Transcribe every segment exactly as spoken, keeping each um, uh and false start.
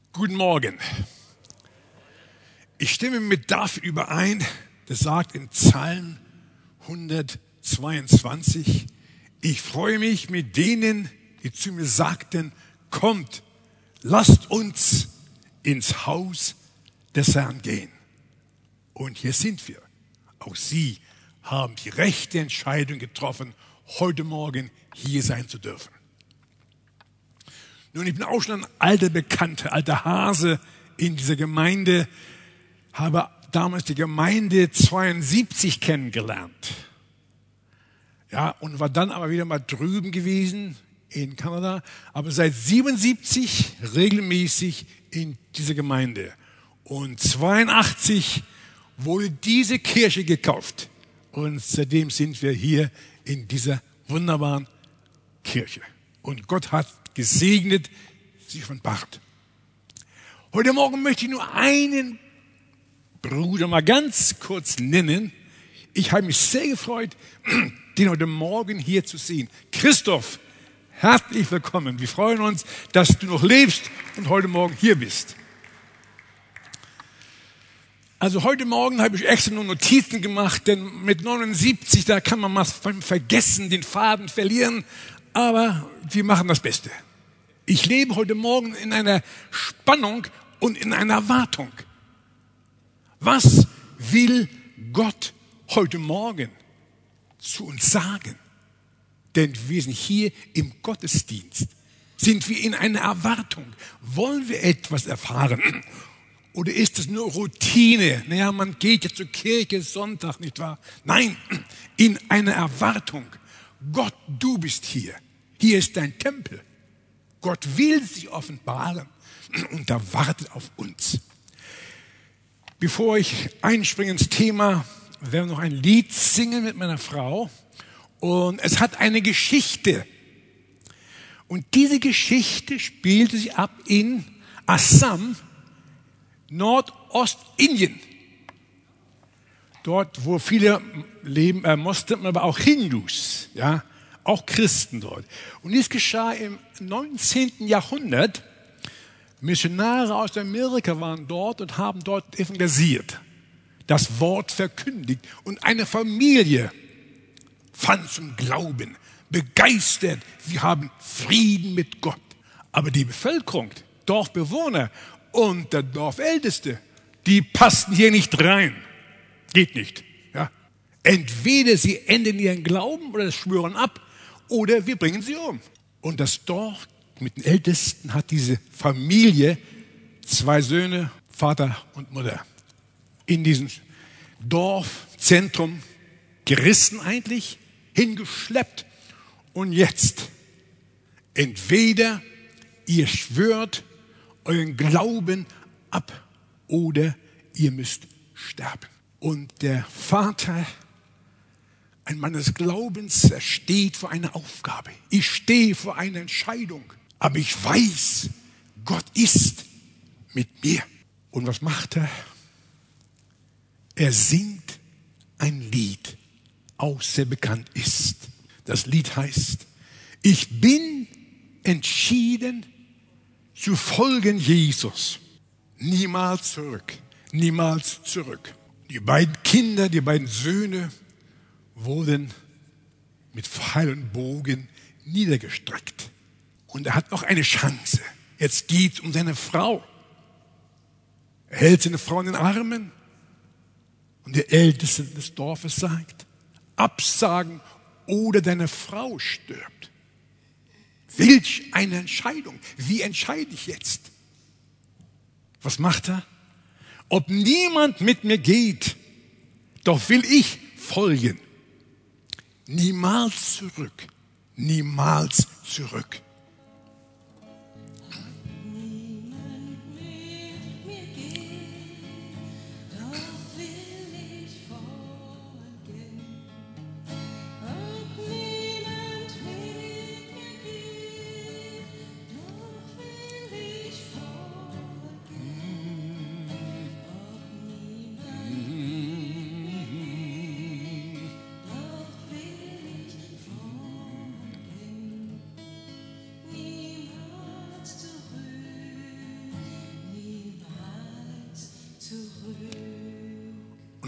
Guten Morgen. Ich stimme mit David überein, der sagt in Psalm hundertzweiundzwanzig, ich freue mich mit denen, die zu mir sagten, kommt, lasst uns ins Haus des Herrn gehen. Und hier sind wir. Auch Sie haben die rechte Entscheidung getroffen, heute Morgen hier sein zu dürfen. Nun, ich bin auch schon ein alter Bekannter, alter Hase in dieser Gemeinde, habe damals die Gemeinde zweiundsiebzig kennengelernt. Ja, und war dann aber wieder mal drüben gewesen in Kanada, aber seit siebenundsiebzig regelmäßig in dieser Gemeinde. Und zweiundachtzig wurde diese Kirche gekauft. Und seitdem sind wir hier in dieser wunderbaren Kirche. Und Gott hat gesegnet, sie von Bart. Heute Morgen möchte ich nur einen Bruder mal ganz kurz nennen. Ich habe mich sehr gefreut, den heute Morgen hier zu sehen. Christoph, herzlich willkommen. Wir freuen uns, dass du noch lebst und heute Morgen hier bist. Also heute Morgen habe ich extra nur Notizen gemacht, denn mit neunundsiebzig, da kann man mal vergessen, den Faden verlieren. Aber wir machen das Beste. Ich lebe heute Morgen in einer Spannung und in einer Erwartung. Was will Gott heute Morgen zu uns sagen? Denn wir sind hier im Gottesdienst. Sind wir in einer Erwartung? Wollen wir etwas erfahren? Oder ist es nur Routine? Naja, man geht ja zur Kirche Sonntag, nicht wahr? Nein, in einer Erwartung. Gott, du bist hier. Hier ist dein Tempel. Gott will sich offenbaren und er wartet auf uns. Bevor ich einspringe ins Thema, werden wir noch ein Lied singen mit meiner Frau. Und es hat eine Geschichte. Und diese Geschichte spielte sich ab in Assam, Nordostindien. Dort, wo viele leben, äh, Moslems, aber auch Hindus, ja, auch Christen dort. Und dies geschah im neunzehnten Jahrhundert. Missionare aus Amerika waren dort und haben dort evangelisiert, das Wort verkündigt. Und eine Familie fand zum Glauben, begeistert. Sie haben Frieden mit Gott. Aber die Bevölkerung, Dorfbewohner und der Dorfälteste, die passten hier nicht rein. Geht nicht. Ja. Entweder sie enden ihren Glauben oder schwören ab, oder wir bringen sie um. Und das Dorf mit den Ältesten hat diese Familie, zwei Söhne, Vater und Mutter, in diesem Dorfzentrum gerissen eigentlich, hingeschleppt. Und jetzt, entweder ihr schwört euren Glauben ab oder ihr müsst sterben. Und der Vater, ein Mann des Glaubens, er steht vor einer Aufgabe. Ich stehe vor einer Entscheidung. Aber ich weiß, Gott ist mit mir. Und was macht er? Er singt ein Lied, auch sehr bekannt ist. Das Lied heißt, ich bin entschieden zu folgen Jesus. Niemals zurück, niemals zurück. Die beiden Kinder, die beiden Söhne wurden mit Pfeil und Bogen niedergestreckt. Und er hat noch eine Chance. Jetzt geht es um seine Frau. Er hält seine Frau in den Armen. Und der Älteste des Dorfes sagt, absagen oder deine Frau stirbt. Welch eine Entscheidung. Wie entscheide ich jetzt? Was macht er? Ob niemand mit mir geht, doch will ich folgen. Niemals zurück, niemals zurück.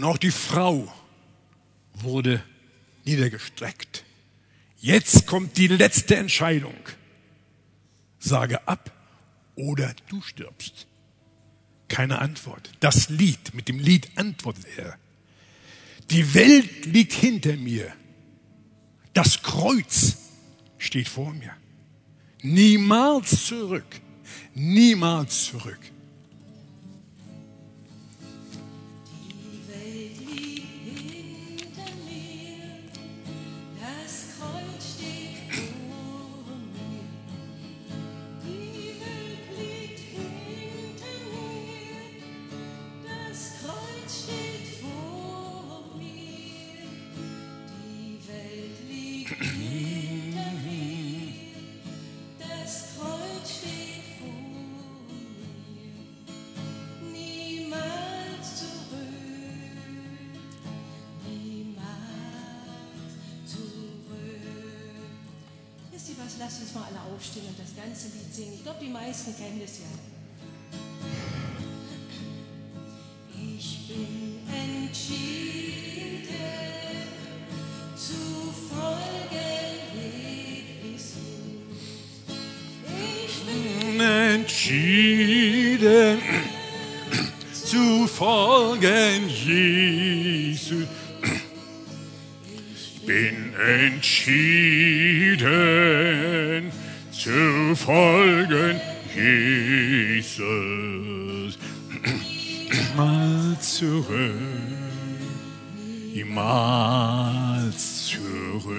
Und auch die Frau wurde niedergestreckt. Jetzt kommt die letzte Entscheidung. Sage ab oder du stirbst. Keine Antwort. Das Lied, mit dem Lied antwortet er. Die Welt liegt hinter mir. Das Kreuz steht vor mir. Niemals zurück. Niemals zurück. Die Welt liegt hinter mir. Das Kreuz steht vor mir. Die Welt liegt hinter mir. Das Kreuz steht vor mir. Die Welt liegt hinter mir. Das Kreuz steht vor mir. Niemals zurück. Niemals zurück. Wisst ihr was? Lasst uns mal alle aufstehen und das ganze Lied singen. Ich glaube, die meisten kennen das ja. Ich bin entschieden zu folgen Jesus. Ich bin Entschieden zu folgen Jesus. Ich bin entschieden zu folgen Jesus. Niemals zurück, niemals zurück.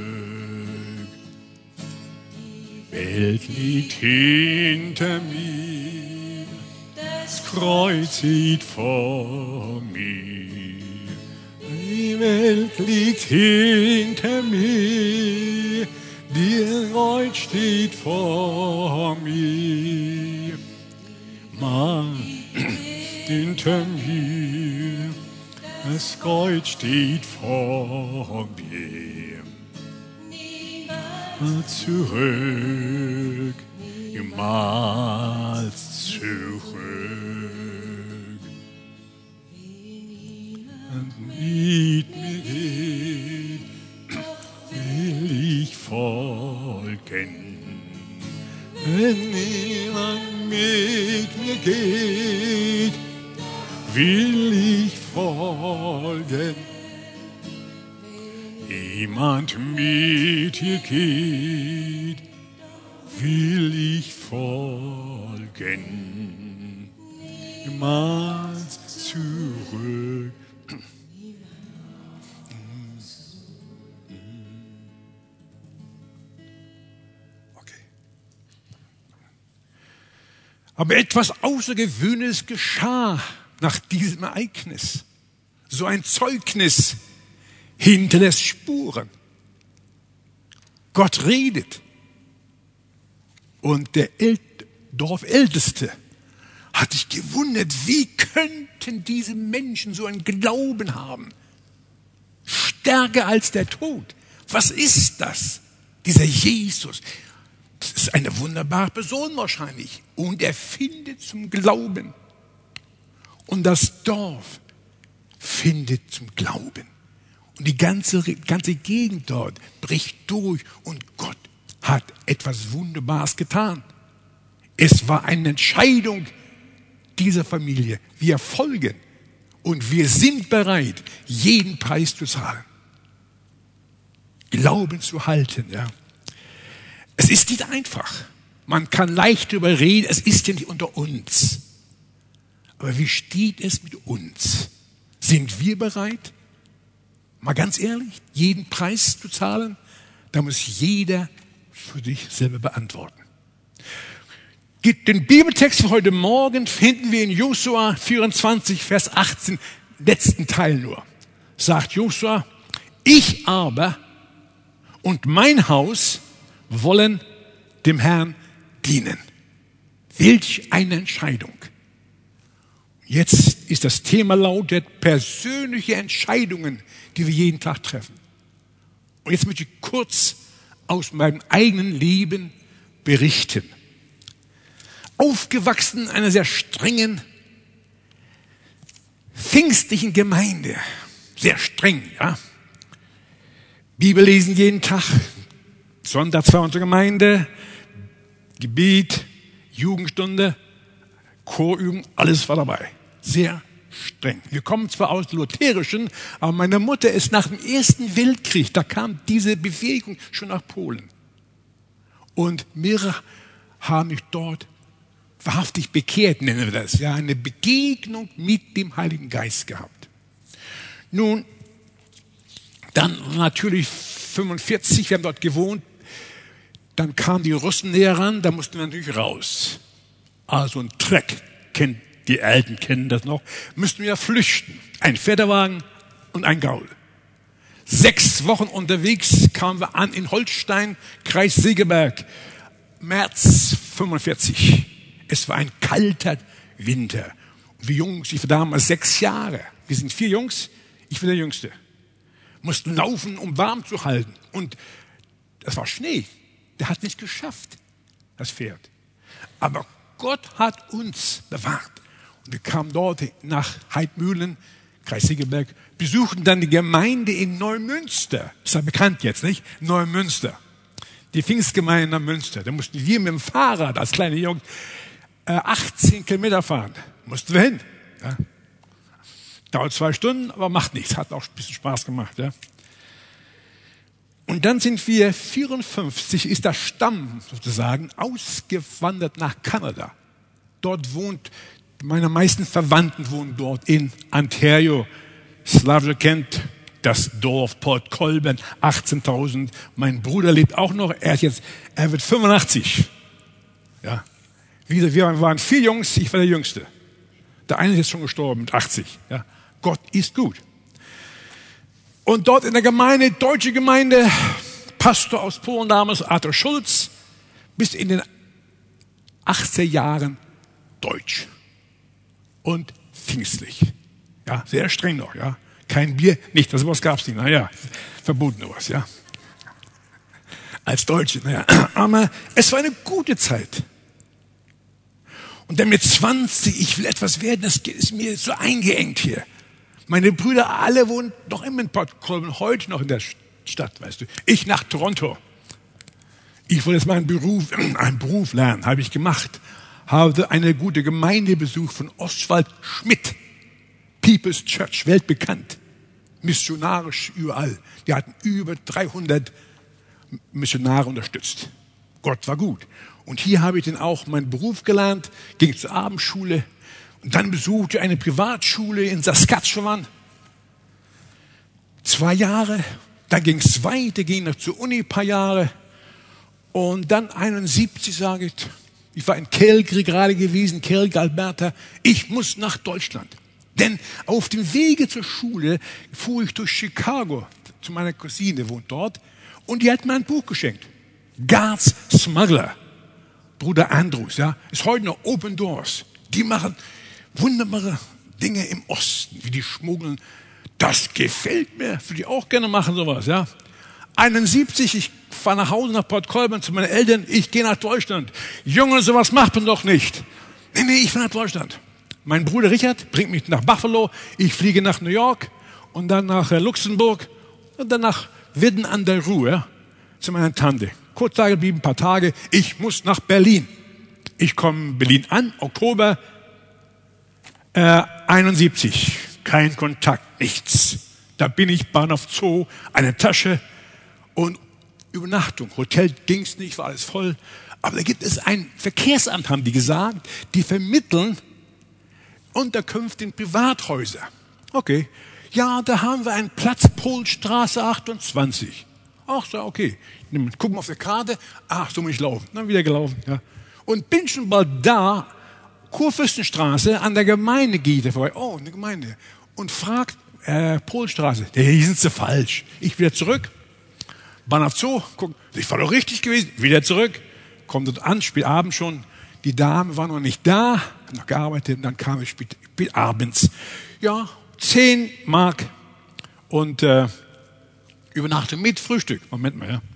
Welt liegt hinter mir, das Kreuz steht vor mir. Die Welt liegt hinter mir, das Kreuz steht vor mir. Mann, hinter mir, das Kreuz steht vor mir. Niemals zurück, niemals zurück. Und mit mir geht, will ich folgen. Wenn niemand mit mir geht, will ich folgen. Niemand mit dir geht, will ich folgen. Niemals zurück. Okay. Aber etwas Außergewöhnliches geschah nach diesem Ereignis. So ein Zeugnis hinterlässt Spuren. Gott redet. Und der El- Dorfälteste hat sich gewundert, wie könnten diese Menschen so einen Glauben haben? Stärker als der Tod. Was ist das? Dieser Jesus. Das ist eine wunderbare Person wahrscheinlich. Und er findet zum Glauben. Und das Dorf findet zum Glauben. Und die ganze, ganze Gegend dort bricht durch. Und Gott hat etwas Wunderbares getan. Es war eine Entscheidung dieser Familie. Wir folgen. Und wir sind bereit, jeden Preis zu zahlen. Glauben zu halten, ja. Es ist nicht einfach. Man kann leicht darüber reden, es ist ja nicht unter uns. Aber wie steht es mit uns? Sind wir bereit, mal ganz ehrlich, jeden Preis zu zahlen? Da muss jeder für sich selber beantworten. Den Bibeltext für heute Morgen finden wir in Josua vierundzwanzig, Vers achtzehn, letzten Teil nur. Sagt Josua, ich aber und mein Haus wollen dem Herrn dienen. Welch eine Entscheidung. Jetzt ist das Thema lautet persönliche Entscheidungen, die wir jeden Tag treffen. Und jetzt möchte ich kurz aus meinem eigenen Leben berichten. Aufgewachsen in einer sehr strengen pfingstlichen Gemeinde, sehr streng, ja. Bibel lesen jeden Tag, Sonntags war unsere Gemeinde, Gebet, Jugendstunde, Chorübung, alles war dabei. Sehr streng. Wir kommen zwar aus Lutherischen, aber meine Mutter ist nach dem Ersten Weltkrieg, da kam diese Bewegung schon nach Polen. Und mehrere haben mich dort wahrhaftig bekehrt, nennen wir das. Ja, eine Begegnung mit dem Heiligen Geist gehabt. Nun, dann natürlich fünfundvierzig, wir haben dort gewohnt, dann kamen die Russen näher ran, da mussten wir natürlich raus. Also ein Treck, kennt die Eltern kennen das noch, müssten wir flüchten. Ein Pferdewagen und ein Gaul. Sechs Wochen unterwegs kamen wir an in Holstein, Kreis Segeberg, März fünfundvierzig. Es war ein kalter Winter. Und wir Jungs, ich war damals sechs Jahre. Wir sind vier Jungs, ich bin der Jüngste. Mussten laufen, um warm zu halten. Und das war Schnee. Der hat nicht geschafft, das Pferd. Aber Gott hat uns bewahrt. Und wir kamen dort nach Heidmühlen, Kreis Segeberg, besuchten dann die Gemeinde in Neumünster. Das ist ja bekannt jetzt, nicht? Neumünster. Die Pfingstgemeinde in Neumünster. Da mussten wir mit dem Fahrrad als kleine Jungs äh, achtzehn Kilometer fahren. Mussten wir hin. Ja. Dauert zwei Stunden, aber macht nichts. Hat auch ein bisschen Spaß gemacht. Ja. Und dann sind wir vierundfünfzig, ist der Stamm sozusagen ausgewandert nach Kanada. Dort wohnt, meine meisten Verwandten wohnen dort in Ontario. Slavje kennt das Dorf Port Colborne, achtzehntausend. Mein Bruder lebt auch noch, er ist jetzt, er wird fünfundachtzig. Ja. Wir waren vier Jungs, ich war der Jüngste. Der eine ist jetzt schon gestorben mit achtzig. Ja. Gott ist gut. Und dort in der Gemeinde, deutsche Gemeinde, Pastor aus Polen damals, Arthur Schulz, bis in den achtziger Jahren deutsch und pfingstlich. Ja, sehr streng noch, ja. Kein Bier, nicht, das was gab's nicht, naja, verboten was, ja. Als Deutsche, naja. Aber es war eine gute Zeit. Und dann mit zwanzig, ich will etwas werden, das ist mir so eingeengt hier. Meine Brüder alle wohnen noch immer in Port Colborne, heute noch in der Stadt, weißt du. Ich nach Toronto. Ich wollte jetzt meinen Beruf, einen Beruf lernen, habe ich gemacht. Habe eine gute Gemeinde besucht von Oswald Schmidt. People's Church, weltbekannt. Missionarisch überall. Die hatten über dreihundert Missionare unterstützt. Gott war gut. Und hier habe ich dann auch meinen Beruf gelernt, ging zur Abendschule. Und dann besuchte ich eine Privatschule in Saskatchewan. Zwei Jahre. Dann ging es weiter, ging noch zur Uni ein paar Jahre. Und dann einundsiebzig sage ich, ich war in Calgary gerade gewesen, Calgary, Alberta. Ich muss nach Deutschland. Denn auf dem Wege zur Schule fuhr ich durch Chicago zu meiner Cousine, wohnt dort. Und die hat mir ein Buch geschenkt. God's Smuggler. Bruder Andrews, ja, ist heute noch Open Doors. Die machen wunderbare Dinge im Osten, wie die schmuggeln. Das gefällt mir, würde ich auch gerne machen, sowas, ja. einundsiebzig, ich fahre nach Hause nach Port Colborne zu meinen Eltern, ich gehe nach Deutschland. Junge, sowas macht man doch nicht. Nee, nee, ich fahre nach Deutschland. Mein Bruder Richard bringt mich nach Buffalo, ich fliege nach New York und dann nach Luxemburg und dann nach Widden an der Ruhr zu meiner Tante. Kurz da geblieben, ein paar Tage, ich muss nach Berlin. Ich komme in Berlin an, Oktober äh, einundsiebzig. Kein Kontakt, nichts. Da bin ich, Bahnhof Zoo, eine Tasche und Übernachtung. Hotel ging's nicht, war alles voll. Aber da gibt es ein Verkehrsamt, haben die gesagt, die vermitteln Unterkünfte in Privathäuser. Okay. Ja, da haben wir einen Platz, Polstraße achtundzwanzig. Ach so, okay. Gucken auf der Karte. Ach, so muss ich laufen. Dann wieder gelaufen. Ja. Und bin schon bald da, Kurfürstenstraße, an der Gemeinde geht er vorbei. Oh, eine Gemeinde. Und fragt, äh, Polstraße. Hier sind sie falsch. Ich wieder zurück. Bahnhof Zoo. Guck, ich war doch richtig gewesen. Wieder zurück. Kommt dort an, spät abends schon. Die Dame war noch nicht da, hat noch gearbeitet. Und dann kam ich spät, spät abends. Ja, zehn Mark. Und, äh, Übernachtung mit Frühstück. Moment mal, ja.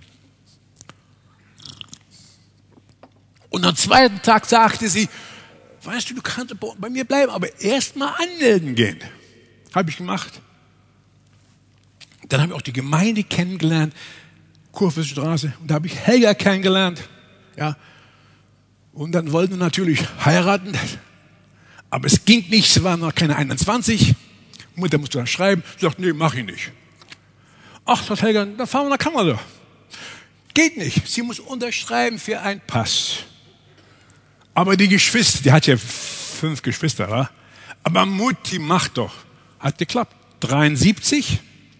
Und am zweiten Tag sagte sie, weißt du, du kannst bei mir bleiben, aber erst mal anmelden gehen. Habe ich gemacht. Dann habe ich auch die Gemeinde kennengelernt, Kurfürstenstraße. Und da habe ich Helga kennengelernt. Ja. Und dann wollten wir natürlich heiraten. Aber es ging nicht, sie waren noch keine einundzwanzig. Mutter musste dann schreiben. Sie sagt, nee, mach ich nicht. Ach, sagt Helga, dann fahren wir nach Kanada. Geht nicht. Sie muss unterschreiben für einen Pass. Aber die Geschwister, die hat ja fünf Geschwister, wa? Aber Mutti macht doch. Hat geklappt. dreiundsiebzig.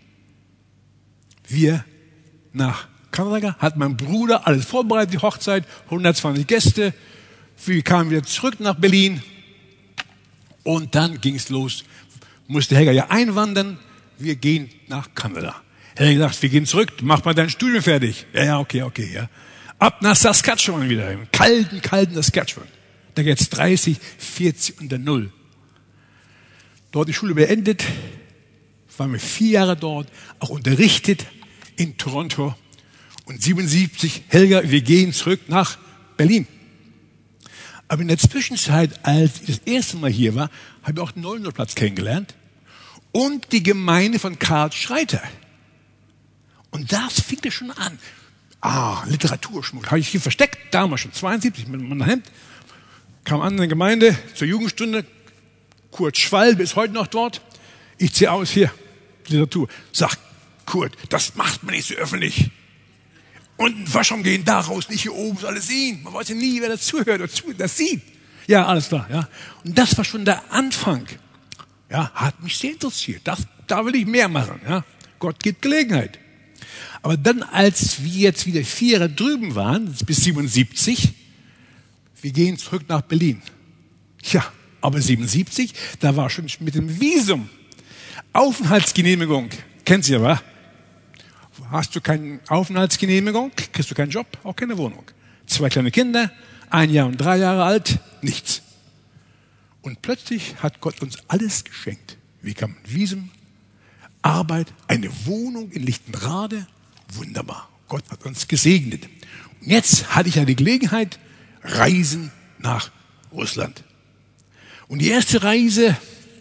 Wir nach Kanada, hat mein Bruder alles vorbereitet, die Hochzeit, hundertzwanzig Gäste. Wir kamen wieder zurück nach Berlin. Und dann ging es los. Musste Helga ja einwandern. Wir gehen nach Kanada. Helga sagt, wir gehen zurück, mach mal dein Studium fertig. Ja, ja, okay, okay, ja. Ab nach Saskatchewan wieder, im kalten, kalten Saskatchewan. Da geht's dreißig, vierzig unter Null. Dort die Schule beendet, waren wir vier Jahre dort, auch unterrichtet in Toronto. Und siebenundsiebzig, Helga, wir gehen zurück nach Berlin. Aber in der Zwischenzeit, als ich das erste Mal hier war, habe ich auch den Neuenplatz kennengelernt und die Gemeinde von Karl Schreiter. Und das fing ja schon an. Ah, Literaturschmuck. Habe ich hier versteckt, damals schon zweiundsiebzig mit meinem Hemd. Kam an in der Gemeinde zur Jugendstunde. Kurt Schwalbe ist heute noch dort. Ich ziehe aus hier, Literatur. Sag, Kurt, das macht man nicht so öffentlich. Und warum gehen da raus, nicht hier oben, so alles sehen? Man weiß ja nie, wer das zuhört oder das sieht. Ja, alles klar, ja. Und das war schon der Anfang. Ja, hat mich sehr interessiert. Das, da will ich mehr machen, ja. Gott gibt Gelegenheit. Aber dann, als wir jetzt wieder vier Jahre drüben waren, bis siebenundsiebzig, wir gehen zurück nach Berlin. Ja, aber siebenundsiebzig, da war schon mit dem Visum, Aufenthaltsgenehmigung, kennt Sie ja, wa? Hast du keine Aufenthaltsgenehmigung, kriegst du keinen Job, auch keine Wohnung. Zwei kleine Kinder, ein Jahr und drei Jahre alt, nichts. Und plötzlich hat Gott uns alles geschenkt. Wir kamen Visum, Arbeit, eine Wohnung in Lichtenrade, wunderbar. Gott hat uns gesegnet. Und jetzt hatte ich ja die Gelegenheit, reisen nach Russland. Und die erste Reise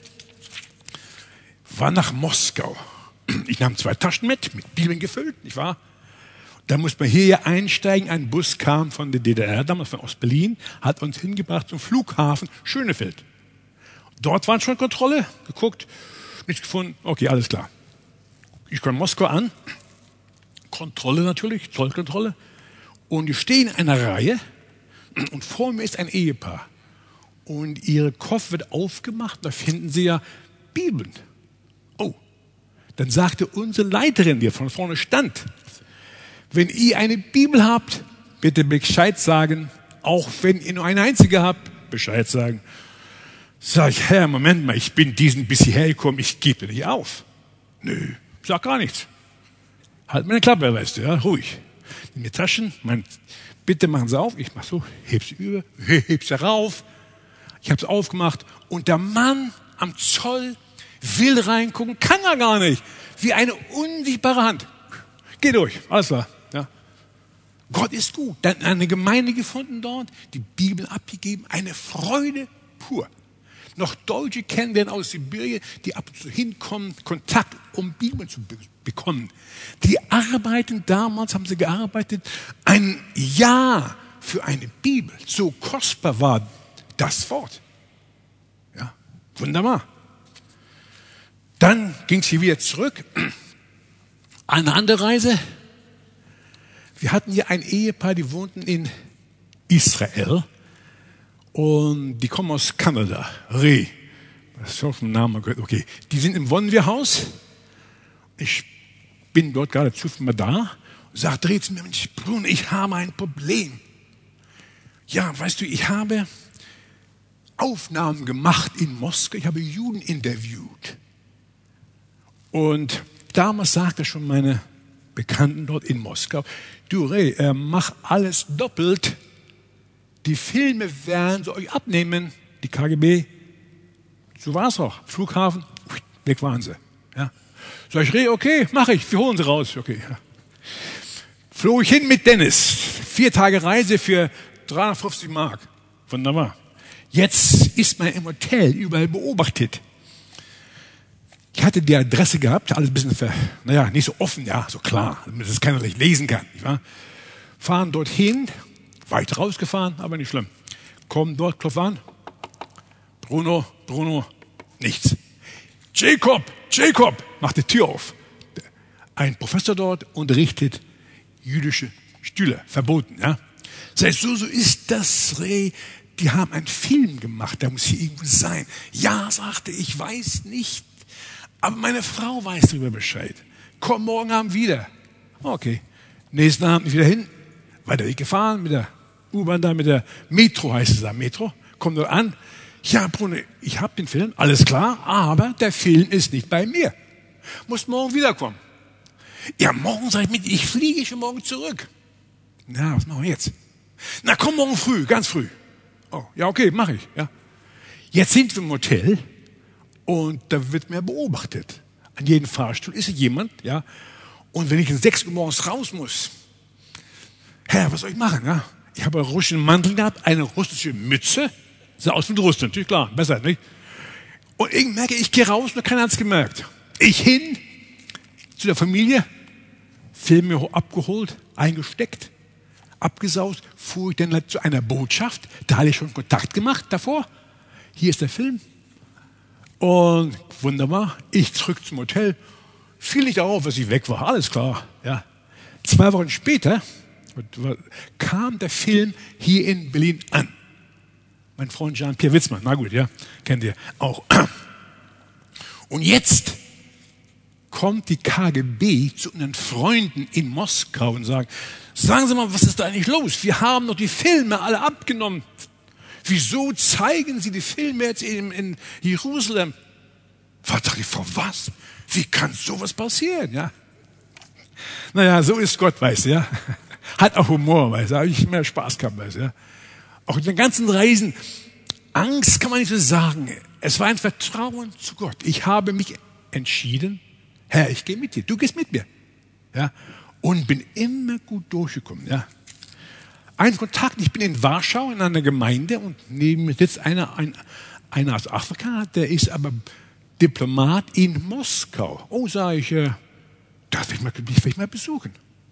war nach Moskau. Ich nahm zwei Taschen mit, mit Bibeln gefüllt, nicht wahr? Da muss man hier ja einsteigen. Ein Bus kam von der D D R, damals von Ostberlin, hat uns hingebracht zum Flughafen Schönefeld. Dort war schon Kontrolle, geguckt, nichts gefunden, okay, alles klar. Ich komme in Moskau an, Kontrolle natürlich, Zollkontrolle, und ich stehe in einer Reihe und vor mir ist ein Ehepaar. Und ihre Koffer wird aufgemacht, da finden sie ja Bibeln. Oh, dann sagte unsere Leiterin, die von vorne stand, wenn ihr eine Bibel habt, bitte Bescheid sagen, auch wenn ihr nur eine einzige habt, Bescheid sagen. Sag ich, Herr, Moment mal, ich bin diesen bis hierher gekommen, ich gebe nicht auf. Nö, sag gar nichts. Halt meine Klappe, weißt du, ja, ruhig. Nimm mir Taschen, mein, bitte machen Sie auf, ich mach so, heb sie über, heb sie rauf. Ich habe es aufgemacht und der Mann am Zoll will reingucken, kann er gar nicht. Wie eine unsichtbare Hand. Geh durch, alles klar. Ja. Gott ist gut. Dann eine Gemeinde gefunden dort, die Bibel abgegeben, eine Freude pur. Noch Deutsche kennenlernen aus Sibirien, die ab und zu hinkommen, Kontakt, um Bibeln zu be- bekommen. Die arbeiten, damals haben sie gearbeitet, ein Jahr für eine Bibel. So kostbar war das Wort. Ja, wunderbar. Dann ging es hier wieder zurück. Eine andere Reise. Wir hatten hier ein Ehepaar, die wohnten in Israel. Und die kommen aus Kanada. Re. Das ist auf den Namen gehört. Okay. Die sind im Wonwehrhaus. Ich bin dort gerade zufällig mal da. Und sagt, dreht zu mir, Mensch, Bruno, ich habe ein Problem. Ja, weißt du, ich habe Aufnahmen gemacht in Moskau. Ich habe Juden interviewt. Und damals sagte schon meine Bekannten dort in Moskau, du Ray, äh, mach alles doppelt. Die Filme werden sie euch abnehmen, die K G B. So war es auch. Flughafen, weg waren sie. Ja. Sag ich, Ray, okay, mache ich, wir holen sie raus. Okay. Ja. Floh ich hin mit Dennis. Vier Tage Reise für dreihundertfünfzig Mark. Wunderbar. Jetzt ist man im Hotel überall beobachtet. Ich hatte die Adresse gehabt, alles ein bisschen, für, naja, nicht so offen, ja, so klar, damit es keiner nicht lesen kann. Nicht wahr? Fahren dorthin, weit rausgefahren, aber nicht schlimm. Kommen dort, klopfen an. Bruno, Bruno, nichts. Jacob, Jacob, macht die Tür auf. Ein Professor dort unterrichtet jüdische Stühle, verboten, ja. Sagst du, so ist das, Reh. Die haben einen Film gemacht, der muss hier irgendwo sein. Ja, sagte ich, weiß nicht. Aber meine Frau weiß darüber Bescheid. Komm morgen Abend wieder. Okay. Nächsten Abend wieder hin. Weiter Weg gefahren mit der U-Bahn da, mit der Metro heißt es da, Metro. Komm dort an. Ja, Bruno, ich habe den Film, alles klar, aber der Film ist nicht bei mir. Muss morgen wiederkommen. Ja, morgen sag ich mit, ich fliege schon morgen zurück. Na, was machen wir jetzt? Na, komm morgen früh, ganz früh. Oh, ja, okay, mache ich. Ja. Jetzt sind wir im Hotel und da wird mir beobachtet. An jedem Fahrstuhl ist jemand, ja. Und wenn ich um sechs Uhr morgens raus muss, Herr, was soll ich machen? Ja? Ich habe einen russischen Mantel gehabt, eine russische Mütze. Sah aus wie Russland, natürlich klar, besser, nicht? Und ich merke, ich gehe raus und keiner hat es gemerkt. Ich hin zu der Familie, Film mir abgeholt, eingesteckt, abgesaust, fuhr ich dann zu einer Botschaft. Da hatte ich schon Kontakt gemacht davor. Hier ist der Film. Und wunderbar, ich zurück zum Hotel. Fiel nicht auf, dass ich weg war, alles klar. Ja. Zwei Wochen später kam der Film hier in Berlin an. Mein Freund Jean-Pierre Witzmann, na gut, ja, kennt ihr auch. Und jetzt kommt die K G B zu unseren Freunden in Moskau und sagt, sagen Sie mal, was ist da eigentlich los? Wir haben doch die Filme alle abgenommen. Wieso zeigen Sie die Filme jetzt in, in Jerusalem? Vater, vor was? Wie kann sowas passieren? Ja? Naja, so ist Gott, weißt du, ja. Hat auch Humor, weißt du, habe ich mehr Spaß gehabt, weißt du, ja. Auch in den ganzen Reisen, Angst kann man nicht so sagen. Es war ein Vertrauen zu Gott. Ich habe mich entschieden, Herr, ich gehe mit dir, du gehst mit mir. Ja, und bin immer gut durchgekommen. Ja. Ein Kontakt, ich bin in Warschau in einer Gemeinde und neben mir sitzt einer, ein, einer aus Afrika, der ist aber Diplomat in Moskau. Oh, sage ich, äh, das will ich, mal, will ich mal besuchen.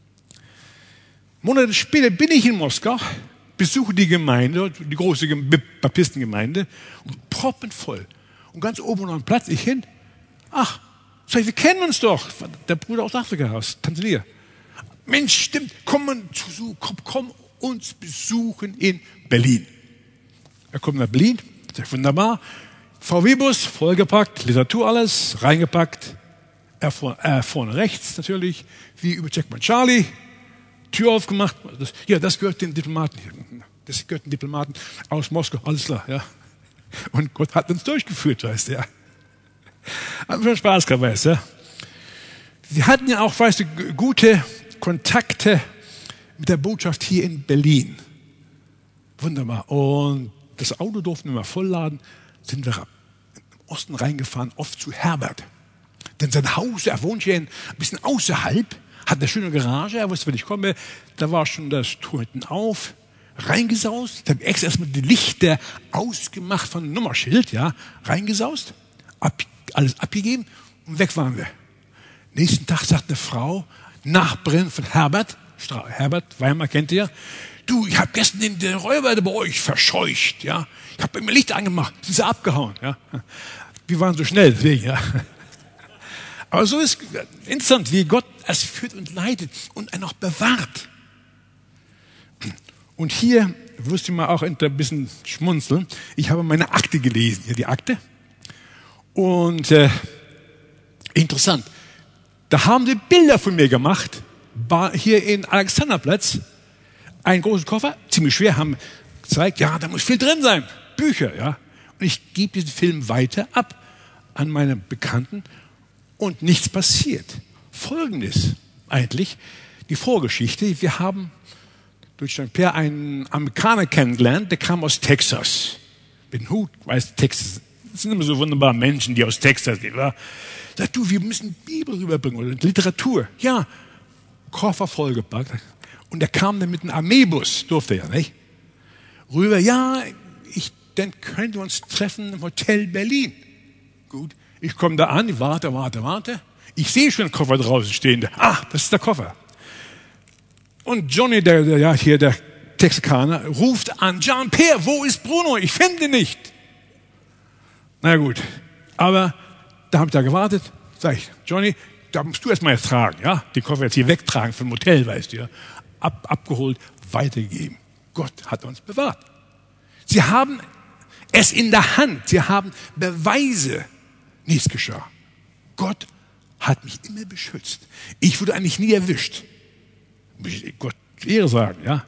Monate später bin ich in Moskau, besuche die Gemeinde, die große Baptistengemeinde, und proppenvoll. Und ganz oben noch ein Platz, ich hin. Ach, sag ich, wir kennen uns doch. Der Bruder aus Afrika, aus Tansania. Mensch, stimmt, komm, komm, komm uns besuchen in Berlin. Er kommt nach Berlin, sagt, wunderbar. V W-Bus, vollgepackt, Literatur alles, reingepackt. Er, vor, er vorne rechts natürlich, wie über Checkpoint Charlie. Tür aufgemacht. Das, ja, das gehört den Diplomaten hier. Das gehört den Diplomaten aus Moskau. Alles klar, ja. Und Gott hat uns durchgeführt, weißt du, ja. Hat schon Spaß gehabt, weißt du. Wir hatten ja auch, weißt du, gute Kontakte mit der Botschaft hier in Berlin. Wunderbar. Und das Auto durften wir mal vollladen. Sind wir im Osten reingefahren, oft zu Herbert. Denn sein Haus, er wohnt hier ein bisschen außerhalb, hat eine schöne Garage, er wusste, wenn ich komme, da war schon das Tor hinten auf, reingesaust, habe extra erstmal die Lichter ausgemacht von dem Nummerschild, ja, reingesaust, ab, alles abgegeben und weg waren wir. Nächsten Tag sagt eine Frau, Nachbarin von Herbert, Stra- Herbert Weimar kennt ihr, du, ich habe gestern den, den Räuber bei euch verscheucht, ja, ich habe immer Licht angemacht, sind sie abgehauen, ja. Wir waren so schnell, deswegen, ja. Aber so ist interessant, wie Gott es führt und leitet und einen auch bewahrt. Und hier wirst du mal auch ein bisschen schmunzeln. Ich habe meine Akte gelesen, hier die Akte. Und äh, interessant, da haben sie Bilder von mir gemacht, hier in Alexanderplatz. Ein großen Koffer, ziemlich schwer, haben gezeigt, ja, da muss viel drin sein, Bücher, ja. Und ich gebe diesen Film weiter ab an meine Bekannten. Und nichts passiert. Folgendes eigentlich, die Vorgeschichte. Wir haben durch Jean-Pierre einen Amerikaner kennengelernt, der kam aus Texas. Mit dem Hut, weißt Texas. Das sind immer so wunderbare Menschen, die aus Texas sind. Sagt, du, wir müssen Bibel rüberbringen oder Literatur. Ja, Koffer vollgepackt. Und er kam dann mit einem Armeebus, durfte er ja, nicht? Rüber, ja, ich, dann können wir uns treffen im Hotel Berlin. Gut. Ich komme da an, ich warte, warte, warte. Ich sehe schon einen Koffer draußen stehen. Ah, das ist der Koffer. Und Johnny, der, der ja hier, der Texikaner, ruft an, Jean-Pierre, wo ist Bruno? Ich finde ihn nicht. Na gut, aber da habe ich da gewartet. Sag ich, Johnny, da musst du erst mal jetzt tragen, ja? Die Koffer jetzt hier wegtragen vom Hotel, weißt du, ja? Ab, abgeholt, weitergegeben. Gott hat uns bewahrt. Sie haben es in der Hand. Sie haben Beweise. Nichts geschah. Gott hat mich immer beschützt. Ich wurde eigentlich nie erwischt. Muss ich Gott Ehre sagen, ja?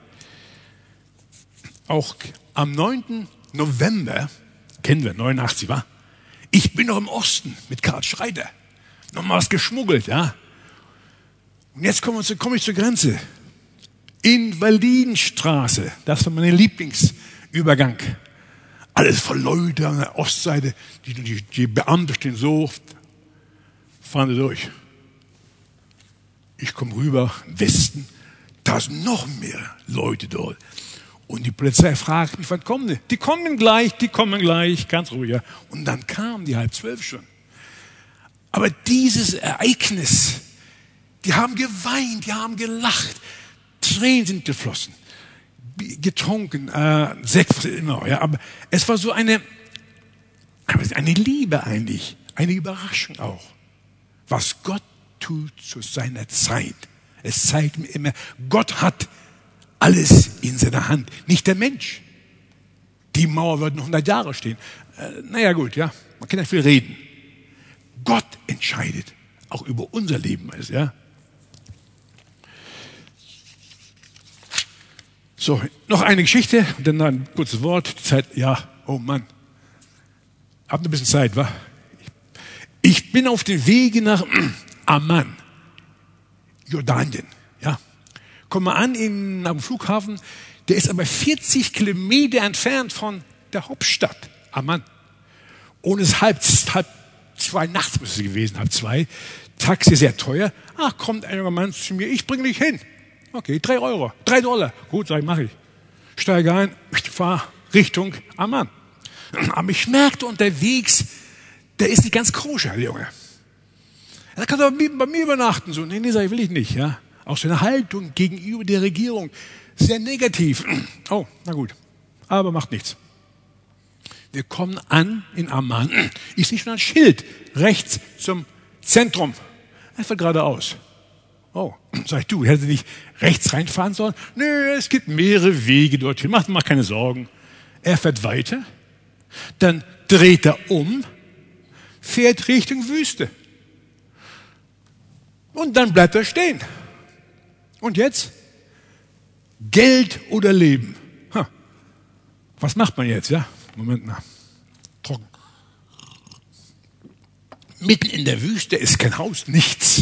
Auch am neunten November, kennen wir, neunundachtzig, war? Ich bin noch im Osten mit Karl Schreiter. Nochmal was geschmuggelt, ja? Und jetzt komme komm ich zur Grenze. Invalidenstraße, das war mein Lieblingsübergang. Alles voll Leute an der Ostseite, die, die, die Beamten stehen so, fahren sie durch. Ich komme rüber, im Westen, da sind noch mehr Leute dort. Und die Polizei fragt mich, wann kommen die? Die kommen gleich, die kommen gleich, ganz ruhig. Ja. Und dann kamen die halb zwölf schon. Aber dieses Ereignis, die haben geweint, die haben gelacht, Tränen sind geflossen, getrunken, äh, Sekt, was immer. Ja. Aber es war so eine, eine Liebe eigentlich, eine Überraschung auch. Was Gott tut zu seiner Zeit. Es zeigt mir immer, Gott hat alles in seiner Hand, nicht der Mensch. Die Mauer wird noch hundert Jahre stehen. Äh, naja gut, ja, man kann ja viel reden. Gott entscheidet auch über unser Leben. Ja. So, noch eine Geschichte, und dann ein kurzes Wort. Die Zeit, ja, oh Mann. Hab ein bisschen Zeit, wa? Ich bin auf dem Wege nach Amman, Jordanien. Ja. Komme an in, am Flughafen, der ist aber vierzig Kilometer entfernt von der Hauptstadt, Amman. Und es ist halb, halb zwei nachts müsste es gewesen, halb zwei. Taxi sehr teuer. Ach, kommt ein junger Mann zu mir, ich bringe dich hin. Okay, drei Euro, drei Dollar. Gut, sag ich, mach ich. Steige ein, ich fahre Richtung Amman. Aber ich merkte unterwegs, der ist nicht ganz koscher, der Junge. Er kann doch bei mir übernachten. So, nee, nee, sag ich, will ich nicht, ja. Auch seine Haltung gegenüber der Regierung sehr negativ. Oh, na gut. Aber macht nichts. Wir kommen an in Amman. Ich sehe schon ein Schild rechts zum Zentrum. Einfach geradeaus. Oh, sag ich, du, hätte nicht rechts reinfahren sollen? Nö, es gibt mehrere Wege dorthin. Macht mal keine Sorgen. Er fährt weiter. Dann dreht er um, fährt Richtung Wüste. Und dann bleibt er stehen. Und jetzt? Geld oder Leben? Ha. Was macht man jetzt? Ja, Moment mal. Trocken. Mitten in der Wüste ist kein Haus, nichts.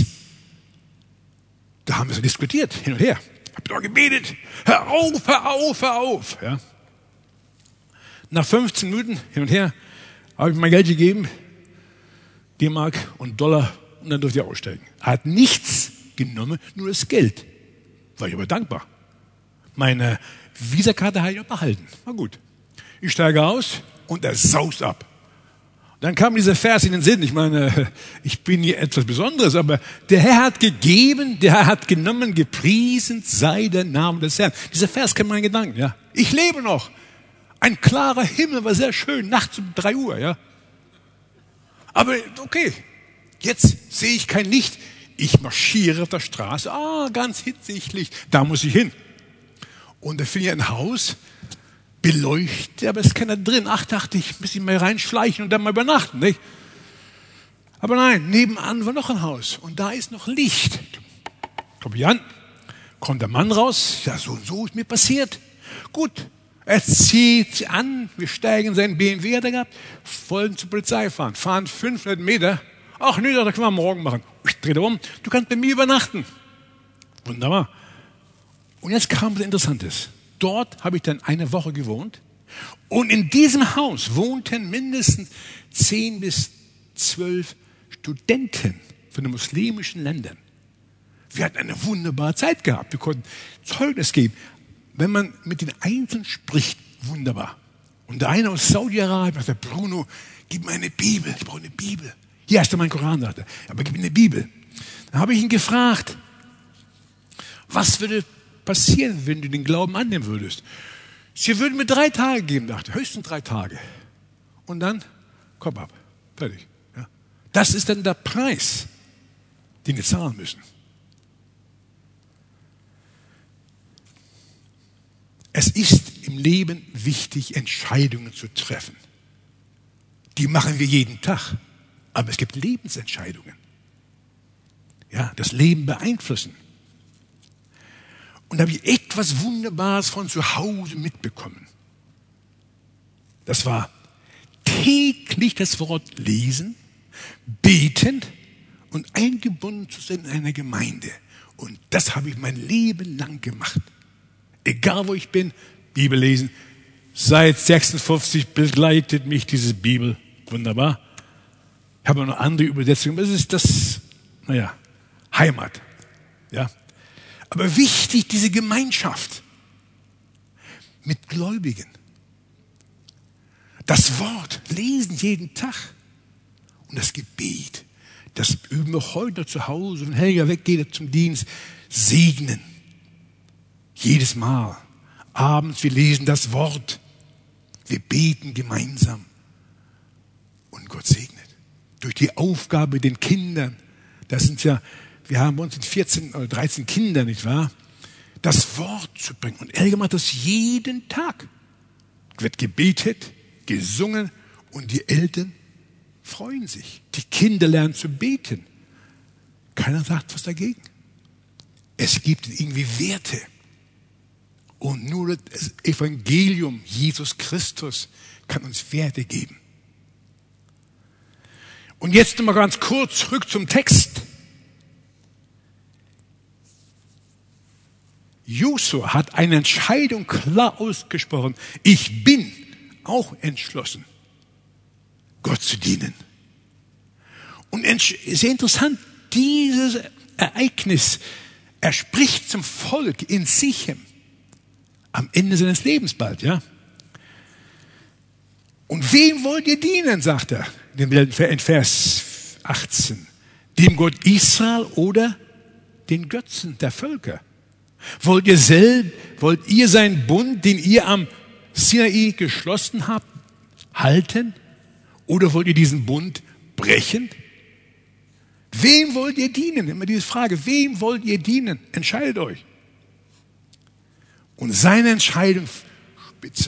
Da haben wir so diskutiert, hin und her. Hab doch gebetet. Hör auf, hör auf, hör auf. Ja. Nach fünfzehn Minuten hin und her habe ich mein Geld gegeben, D-Mark und Dollar, und dann durfte ich aussteigen. Er hat nichts genommen, nur das Geld. War ich aber dankbar. Meine Visakarte habe ich auch behalten. War gut. Ich steige aus und er saust ab. Dann kam dieser Vers in den Sinn. Ich meine, ich bin hier etwas Besonderes, aber der Herr hat gegeben, der Herr hat genommen, gepriesen sei der Name des Herrn. Dieser Vers kennt meinen Gedanken, ja. Ich lebe noch. Ein klarer Himmel war sehr schön, nachts um drei Uhr, ja. Aber okay, jetzt sehe ich kein Licht. Ich marschiere auf der Straße. Ah, ganz hitzig Licht. Da muss ich hin. Und da finde ich ein Haus, beleuchtet, aber es ist keiner drin. Ach, dachte ich, muss ich mal reinschleichen und dann mal übernachten, nicht? Aber nein, nebenan war noch ein Haus und da ist noch Licht. Komm ich an, kommt der Mann raus, ja, so und so ist mir passiert. Gut, er zieht an, wir steigen in seinen B M W, hat er gehabt, wollen zur Polizei fahren, fahren fünfhundert Meter. Ach, nö, das können wir morgen machen. Ich drehe um, du kannst bei mir übernachten. Wunderbar. Und jetzt kam was Interessantes. Dort habe ich dann eine Woche gewohnt. Und in diesem Haus wohnten mindestens zehn bis zwölf Studenten von den muslimischen Ländern. Wir hatten eine wunderbare Zeit gehabt. Wir konnten Zeugnis geben. Wenn man mit den Einzelnen spricht, wunderbar. Und der eine aus Saudi-Arabien sagte, Bruno, gib mir eine Bibel. Ich brauche eine Bibel. Hier hast du meinen Koran, sagt er. Aber gib mir eine Bibel. Dann habe ich ihn gefragt, was würde passieren, wenn du den Glauben annehmen würdest? Sie würden mir drei Tage geben, dachte ich, höchstens drei Tage. Und dann, Kopf ab, fertig. Ja. Das ist dann der Preis, den wir zahlen müssen. Es ist im Leben wichtig, Entscheidungen zu treffen. Die machen wir jeden Tag. Aber es gibt Lebensentscheidungen. Ja, das Leben beeinflussen. Und da habe ich etwas Wunderbares von zu Hause mitbekommen. Das war täglich das Wort lesen, beten und eingebunden zu sein in einer Gemeinde. Und das habe ich mein Leben lang gemacht. Egal wo ich bin, Bibel lesen. Seit sechsundfünfzig begleitet mich diese Bibel. Wunderbar. Ich habe noch andere Übersetzungen, aber es ist das, naja, Heimat. Ja. Aber wichtig, diese Gemeinschaft mit Gläubigen. Das Wort lesen jeden Tag. Und das Gebet, das üben wir heute noch zu Hause. Wenn Helga weggeht zum Dienst, segnen. Jedes Mal. Abends, wir lesen das Wort. Wir beten gemeinsam. Und Gott segnet. Durch die Aufgabe den Kindern. Das sind ja, wir haben bei uns vierzehn oder dreizehn Kinder, nicht wahr? Das Wort zu bringen. Und Helga macht das jeden Tag. Wird gebetet, gesungen und die Eltern freuen sich. Die Kinder lernen zu beten. Keiner sagt was dagegen. Es gibt irgendwie Werte. Und nur das Evangelium, Jesus Christus, kann uns Werte geben. Und jetzt noch mal ganz kurz zurück zum Text. Josua hat eine Entscheidung klar ausgesprochen. Ich bin auch entschlossen, Gott zu dienen. Und sehr interessant, dieses Ereignis, er spricht zum Volk in Sichem am Ende seines Lebens bald, ja. Und wem wollt ihr dienen, sagt er in Vers achtzehn. Dem Gott Israel oder den Götzen der Völker? Wollt ihr selbst, wollt ihr seinen Bund, den ihr am Sinai geschlossen habt, halten? Oder wollt ihr diesen Bund brechen? Wem wollt ihr dienen? Immer diese Frage, wem wollt ihr dienen? Entscheidet euch. Und seine Entscheidung spitze.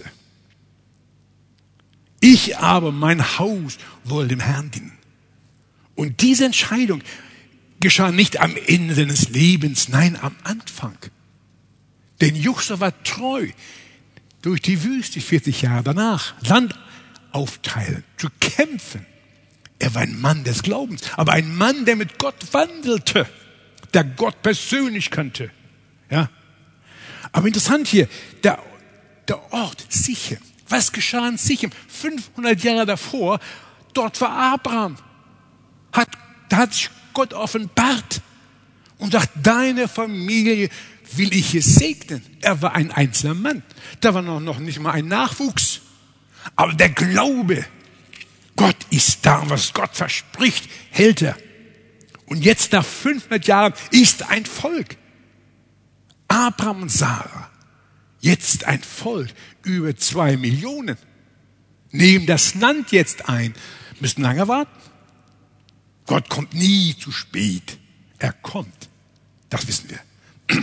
Ich aber, mein Haus, will dem Herrn dienen. Und diese Entscheidung geschah nicht am Ende seines Lebens, nein, am Anfang. Denn Josua war treu durch die Wüste vierzig Jahre danach, Land aufteilen, zu kämpfen. Er war ein Mann des Glaubens, aber ein Mann, der mit Gott wandelte, der Gott persönlich kannte. Ja. Aber interessant hier, der, der Ort Sichem. Was geschah in Sichem? fünfhundert Jahre davor, dort war Abraham. Hat, da hat sich Gott offenbart und sagt, deine Familie will ich hier segnen. Er war ein einzelner Mann. Da war noch, noch nicht mal ein Nachwuchs. Aber der Glaube, Gott ist da, was Gott verspricht, hält er. Und jetzt nach fünfhundert Jahren ist ein Volk. Abraham und Sarah. Jetzt ein Volk, über zwei Millionen. Nehmen das Land jetzt ein. Müssen lange warten. Gott kommt nie zu spät. Er kommt. Das wissen wir.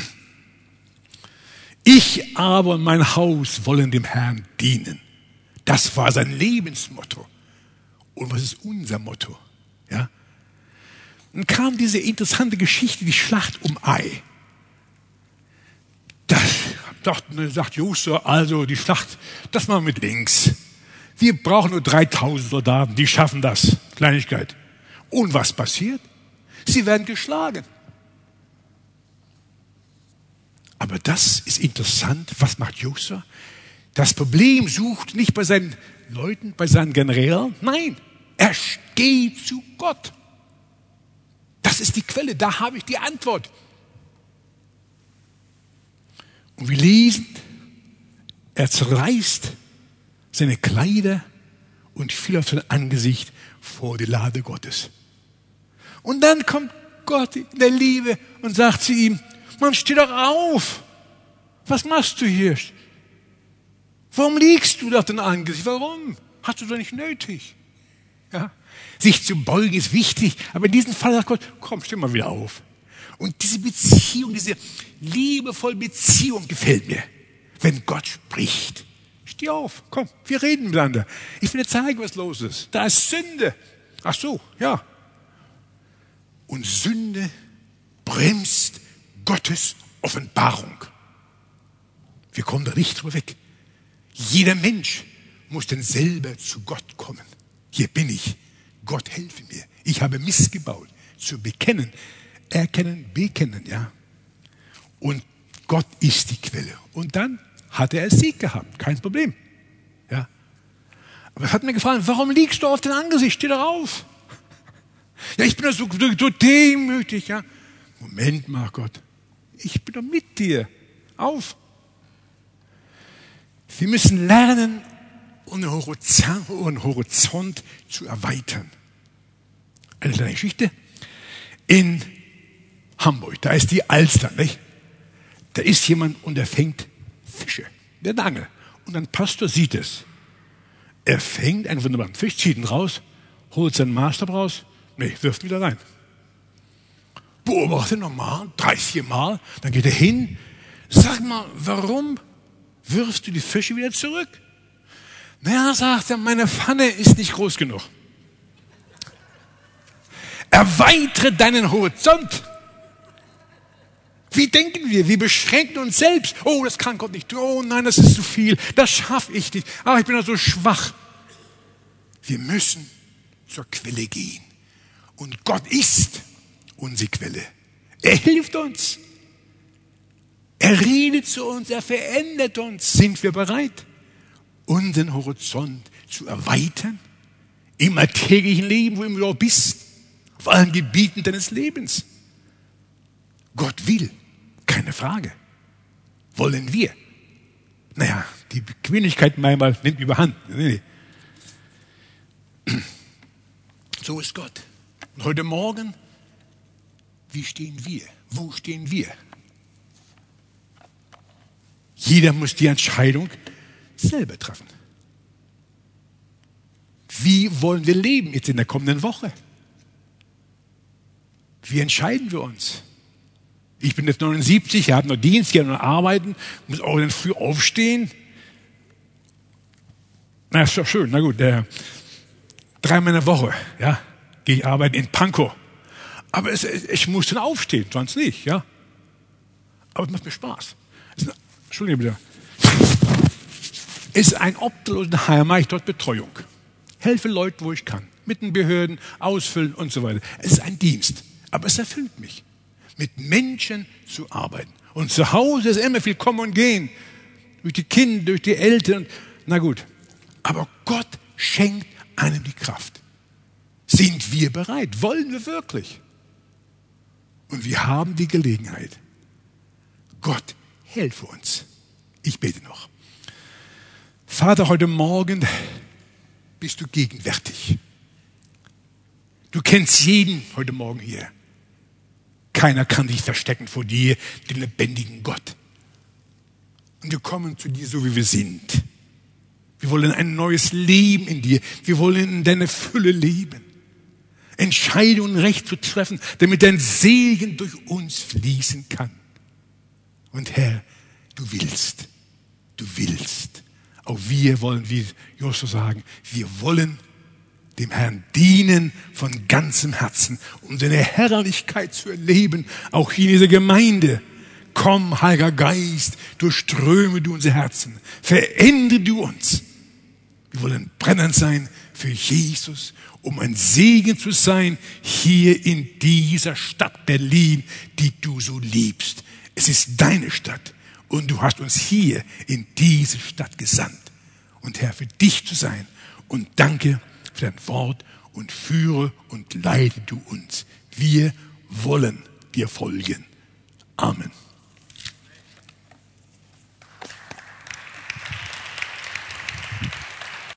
Ich aber und mein Haus wollen dem Herrn dienen. Das war sein Lebensmotto. Und was ist unser Motto? Ja? Dann kam diese interessante Geschichte, die Schlacht um Ai. Da sagt Josua, also die Schlacht, das machen wir mit links. Wir brauchen nur dreitausend Soldaten, die schaffen das. Kleinigkeit. Und was passiert? Sie werden geschlagen. Aber das ist interessant. Was macht Josua? Das Problem sucht nicht bei seinen Leuten, bei seinen Generälen. Nein, er steht zu Gott. Das ist die Quelle, da habe ich die Antwort. Und wir lesen, er zerreißt seine Kleider und fiel auf sein Angesicht vor die Lade Gottes. Und dann kommt Gott in der Liebe und sagt zu ihm, Mann, steh doch auf. Was machst du hier? Warum liegst du auf dem Angesicht? Warum? Hast du doch nicht nötig. Ja? Sich zu beugen ist wichtig, aber in diesem Fall sagt Gott, komm, steh mal wieder auf. Und diese Beziehung, diese liebevolle Beziehung gefällt mir. Wenn Gott spricht, steh auf, komm, wir reden miteinander. Ich will dir zeigen, was los ist. Da ist Sünde. Ach so, ja. Und Sünde bremst Gottes Offenbarung. Wir kommen da nicht drüber weg. Jeder Mensch muss denn selber zu Gott kommen. Hier bin ich. Gott helfe mir. Ich habe missgebaut. Zu bekennen, erkennen, bekennen, ja. Und Gott ist die Quelle. Und dann hat er Sieg gehabt. Kein Problem. Ja. Aber er hat mir gefragt, warum liegst du auf dem Angesicht? Steh doch auf. Ja, ich bin doch so, so, so demütig, ja. Moment mal, Gott. Ich bin doch mit dir. Auf. Wir müssen lernen, unseren Horizont, unseren Horizont zu erweitern. Eine kleine Geschichte. In Hamburg, da ist die Alster, nicht? Da ist jemand und er fängt Fische. Der hat eine Angel. Und ein Pastor sieht es. Er fängt einen wunderbaren Fisch, zieht ihn raus, holt seinen Maßstab raus, nee, wirft ihn wieder rein. Beobachtet nochmal, drei, vier Mal, dann geht er hin. Sag mal, warum wirfst du die Fische wieder zurück? Naja, sagt er, meine Pfanne ist nicht groß genug. Erweitere deinen Horizont. Wie denken wir? Wir beschränken uns selbst. Oh, das kann Gott nicht tun. Oh nein, das ist zu viel. Das schaffe ich nicht. Ach, ich bin doch so schwach. Wir müssen zur Quelle gehen. Und Gott ist unsere Quelle. Er hilft uns. Er redet zu uns. Er verändert uns. Sind wir bereit, unseren Horizont zu erweitern? Im alltäglichen Leben, wo du auch bist. Auf allen Gebieten deines Lebens. Gott will. Keine Frage. Wollen wir? Naja, die Bequemlichkeit manchmal nimmt überhand. Nee, nee. So ist Gott. Und heute Morgen, wie stehen wir? Wo stehen wir? Jeder muss die Entscheidung selber treffen. Wie wollen wir leben jetzt in der kommenden Woche? Wie entscheiden wir uns? Ich bin jetzt neunundsiebzig, ich habe noch Dienst, ich habe noch arbeiten, muss auch dann früh aufstehen. Na, ist doch schön, na gut. Äh, dreimal in der Woche, ja, gehe ich arbeiten in Pankow. Aber es, ich muss dann aufstehen, sonst nicht, ja. Aber es macht mir Spaß. Es ist, Entschuldigung bitte. Es ist ein Obdachlosenheim, mache ich dort Betreuung. Helfe Leuten, wo ich kann. Mit den Behörden, ausfüllen und so weiter. Es ist ein Dienst, aber es erfüllt mich, mit Menschen zu arbeiten. Und zu Hause ist immer viel Kommen und Gehen. Durch die Kinder, durch die Eltern. Na gut. Aber Gott schenkt einem die Kraft. Sind wir bereit? Wollen wir wirklich? Und wir haben die Gelegenheit. Gott, helfe uns. Ich bete noch. Vater, heute Morgen bist du gegenwärtig. Du kennst jeden heute Morgen hier. Keiner kann dich verstecken vor dir, den lebendigen Gott. Und wir kommen zu dir, so wie wir sind. Wir wollen ein neues Leben in dir. Wir wollen in deiner Fülle leben. Entscheidungen recht zu treffen, damit dein Segen durch uns fließen kann. Und Herr, du willst, du willst. Auch wir wollen, wie Josua sagen, wir wollen dem Herrn dienen von ganzem Herzen, um seine Herrlichkeit zu erleben, auch hier in dieser Gemeinde. Komm, Heiliger Geist, durchströme du unser Herzen, verändere du uns. Wir wollen brennend sein für Jesus, um ein Segen zu sein hier in dieser Stadt Berlin, die du so liebst. Es ist deine Stadt und du hast uns hier in diese Stadt gesandt. Und Herr, für dich zu sein. Und danke für dein Wort und führe und leite du uns. Wir wollen dir folgen. Amen.